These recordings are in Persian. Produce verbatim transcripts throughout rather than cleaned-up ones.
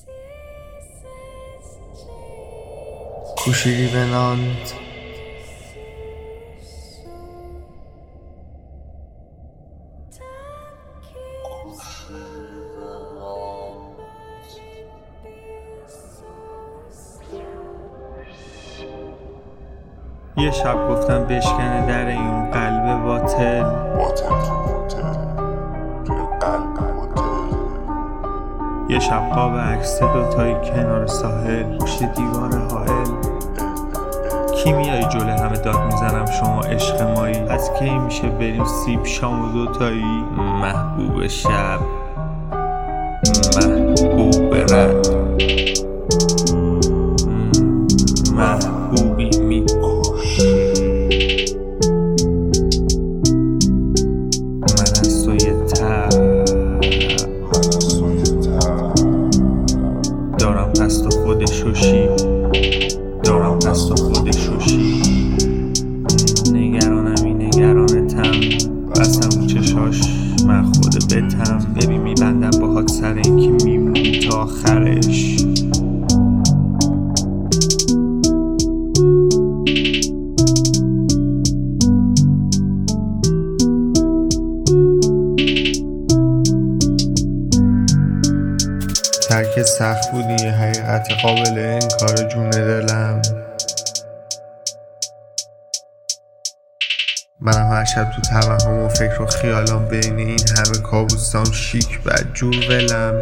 کوشیری بناند یه شب گفتم بشکنه در این قلب باطل باطل تو باطل توی قلب باطل. یه شب قاب عکس دوتایی کنار ساحل پشت دیوار حائل. کی میای جلو همه داد میزنم شما عشق مایی. از کی میشه بریم سیب شام و دوتایی. محبوب شب محبوب رد محبوبی میکش. من از تو یه تب من از تو یه تب دارم پس تو خودشوشی دارم پس تو خودشوشی. نگرانمی نگرانتم بستم رو چشاش من خود بتم. ببین میبندم باهات سر این که میمونی تا آخرش. ترک سخت بودی یه حقیقت قابل انکار جون دلم. منم هر شب تو توهم و فکر و خیالام بین این همه کابوسام شیک بد جور ولم.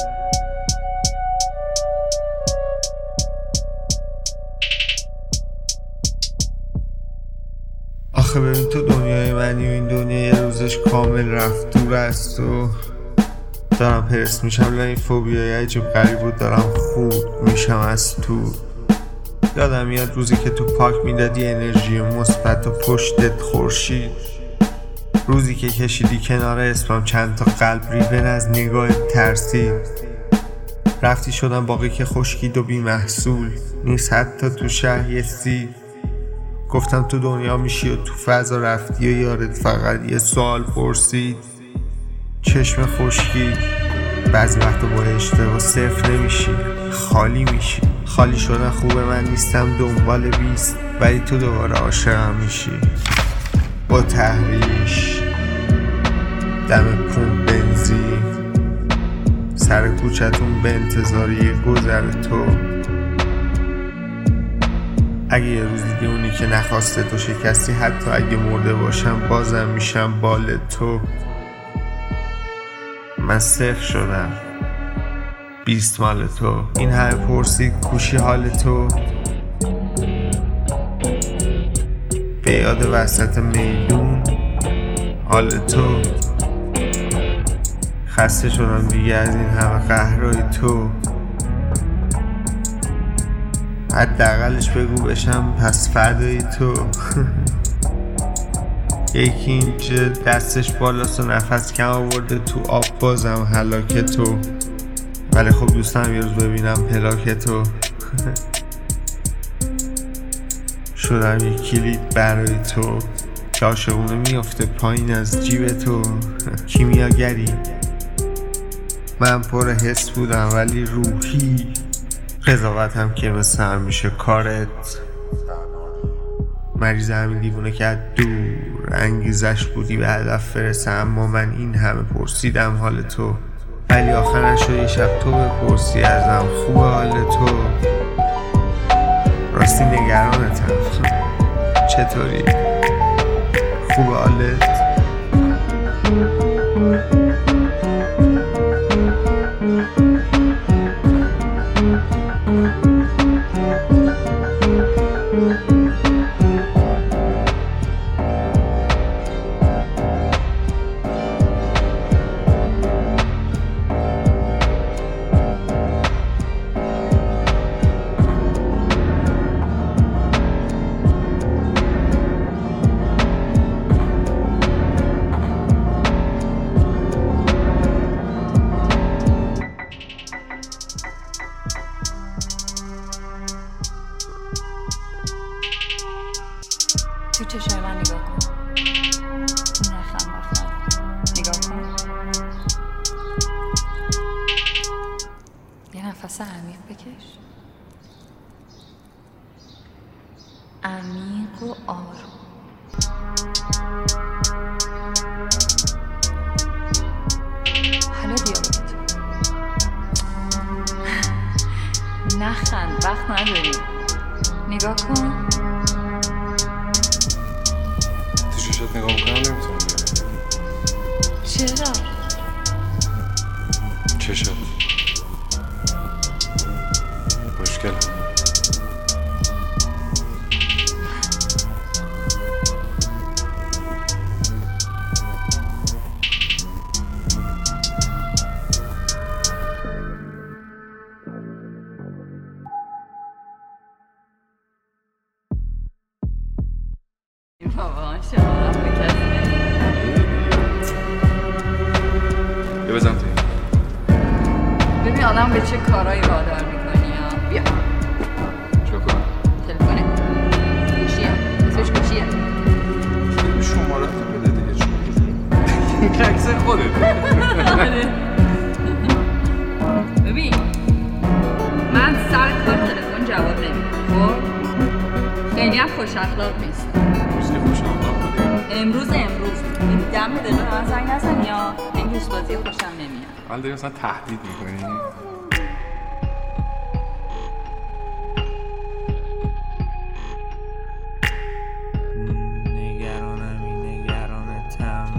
آخه ببین تو دنیای منی و این دنیا یه روزش کامل رفت دور از تو. دارم پرس میشم لای این فوبیای عجب غریب بود دارم خورد میشم از تو. یادم میاد روزی که تو پاک میدادی انرژی مثبت و پشتت خورشید. روزی که کشیدی کنار اسمم چند تا قلب ریون از نگاه ترسید. رفتی شدم باقی که خشکید و بی محصول نیست حتی تو شهر یه سید. گفتم تو دنیا میشی و تو فضا رفتی و یارت فقط یه سوال پرسید. چشم خشکی بعضی وقتا با اشتباه صرف نمیشی خالی میشی. خالی شدن خوبه من نیستم دنبال بیست ولی تو دوباره عاشقم میشی. با تحریش دم پمپ بنزین سر کوچتون به انتظار یه گذر تو. اگه یه روز دیگه اونی که نخواسته تو شکستی حتی اگه مرده باشم بازم میشم بال تو. من صفر شدم بیست مال تو. این همه پرسید کوشی حال تو. به یاد وسط میدون حال تو. خسته شدم دیگه از این همه قهرهای تو. حداقلش بگو بشم پس فردای تو. یکی اینجا دستش بالاست و نفس کم آورده تو آب بازم هلاک تو. ولی خب دوستم یه روز ببینم پلاک تو. شدم یک کلید برای تو که عاشقونه میافته پایین از جیب تو. کیمیاگری من پر حس بودم ولی روحی. قضاوتم که مثل هم میشه کارت. مریض همین دیوونه که از دور انگیزش بودی به هدف فرسه. اما من این همه پرسیدم حال تو ولی آخر نشد یه شب تو بپرسی ازم خوب حال تو. راستی نگرانتم چطوری؟ خوب حالت؟ نفس عمیق بکش. عمیق و آروم. حالا دیابت. نخند، وقت نداریم. نگاه کن. تو چشات نگاه میکنم نمیتونم بیارم. چرا؟ چشات مشکل. بابا شما به کسی یه بزن توی ببین آدم به چه کارهایی وادار میکنی ها. بیا چه کنم؟ تلفونه گوشیه اسمش گوشیه. شماره تو بده دیگه چون این عکس خودت. ببین من سر کار تلفن جواب نمیدم. خب خیلی هم خوش اخلاق نیست. روز که خوش اخلاق بودی امروز امروز این دم دلو من زنگ نزن یا این دوست بازی خوشم نمیاد. حال داری مثلا تهدید میکنی؟ نگرانمی نگرانتم.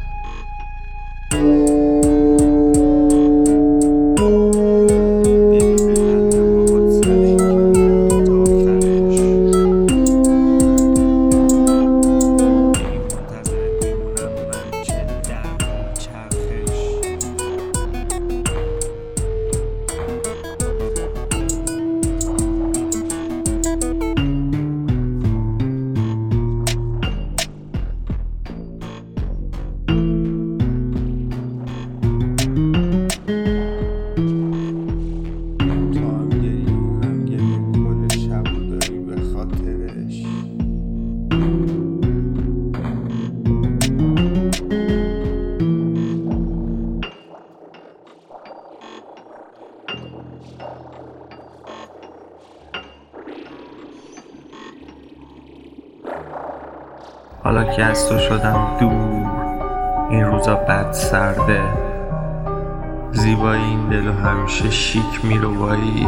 حالا که از تو شدم دور، این روزا بد سرده. زیبایی این دلو همیشه شیک میروایی.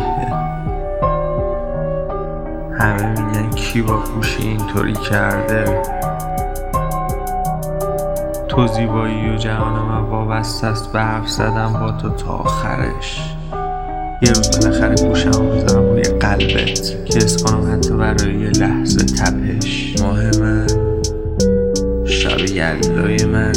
همه میگن کی با گوشی اینطوری کرده. تو زیبایی و جهان من وابسته است به حرف زدم با تو تا آخرش. یه روز بالاخره گوشمو میذارم روی قلبت که حس کنم حتی برای یه لحظه تپش. ماه من، شب یلدای من،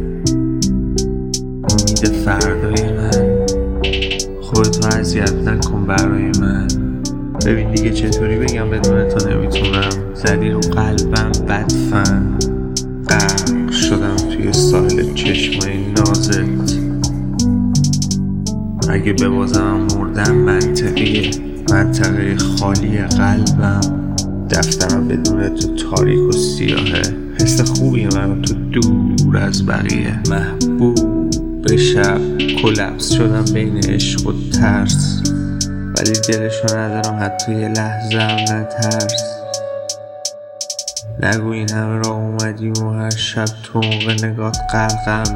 امید فردای من، خودتو اذیت نکن برای من. ببین دیگه چطوری بگم بدون تو نمیتونم. زدی رو قلبم بدفن، غرق شدم توی ساحل چشمای نازت. اگه ببازم مردم منطقیه، منطقه خالی قلبم. دفترم بدون تو تاریک و سیاهه. حس خوبی من تو دور از بقیه. محبوب به شب کلپس شدم بین عشق و ترس، ولی دلشو ندارم حتی یه لحظه هم نترس. نگو این همه را اومدیم و هر شب تو موقع نگات غرقم.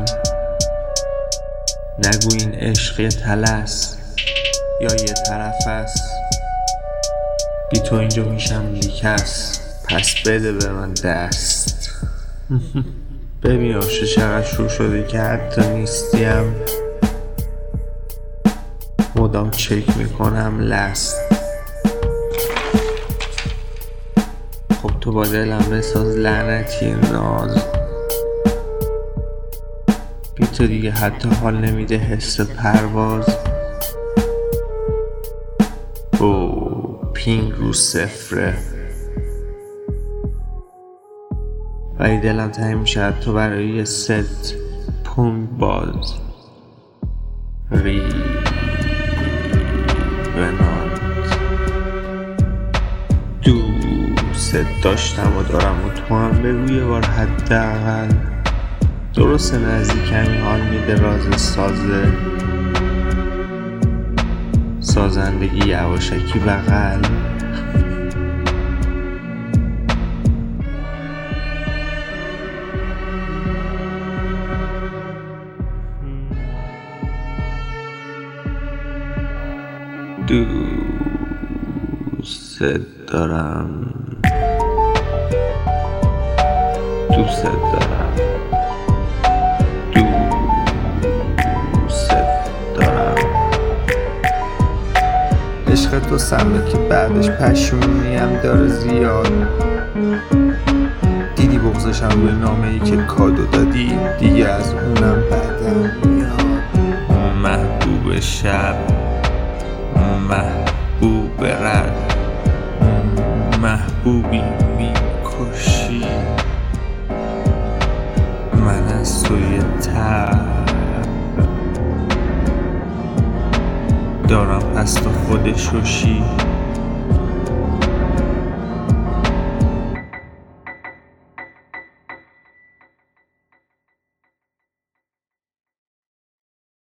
نگو این عشق یه تلس یا یه طرف است. بی تو اینجا میشم بیکس، پس بده به من دست. ببین آشه چقدر شور شده که حتی نیستیم. مدام چک میکنم لست. خب تو با دلم بساز لعنتی ناز. بی تو دیگه حتی حال نمیده حس پرواز. او پینگ رو صفره، ولی دلم تنگ میشه حتی برای یه ست پوند باز. ری بنات دوست داشتم و دارم و تو هم بگو یه بار حداقل. درسته نزدیکمی حال میده راز سازه، ساز بازندگی یواشکی بغل. دوست دارم دوست دارم دوست دارم. عشق تو سمه که بعدش پشیمونیم داره زیاد. دیدی بغضشم روی نامه ای که کادو دادی، دیگه از اونم بعدم میاد. محبوب شب، محبوب رد، محبوبی میکشی من از سوی تب. دارم پس تو خودشوشی